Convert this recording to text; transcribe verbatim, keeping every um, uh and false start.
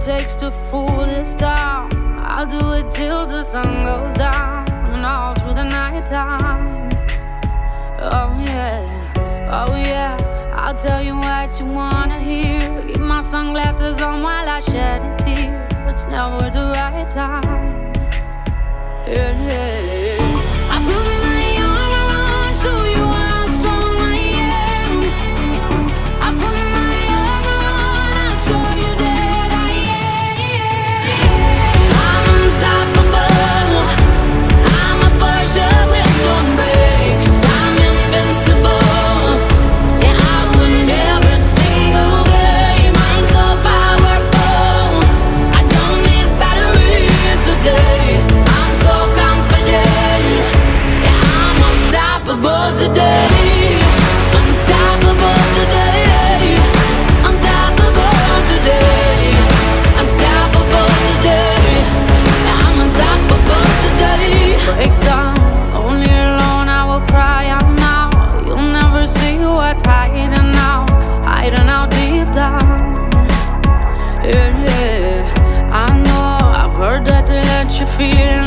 takes to fool this town. I'll do it till the sun goes down and all through the night time. Oh yeah, oh yeah, I'll tell you what you wanna hear. Keep my sunglasses on while I shed a tear. It's never the right time. Yeah, yeah, yeah. I put my arm around so you how strong I am. I put my arm around, I'll show you that I am. I'm unstoppable. I'm a Porsche with no brakes. I'm invincible. Yeah, I win every single game. I'm so powerful. I don't need batteries to play. I'm so confident. Yeah, I'm unstoppable today. Unstoppable today. Unstoppable today. Unstoppable today. Yeah, I'm unstoppable today. Break down, only alone I will cry out now. You'll never see what's hiding out, hiding out deep down. Yeah, yeah. I know I've heard that to let you feel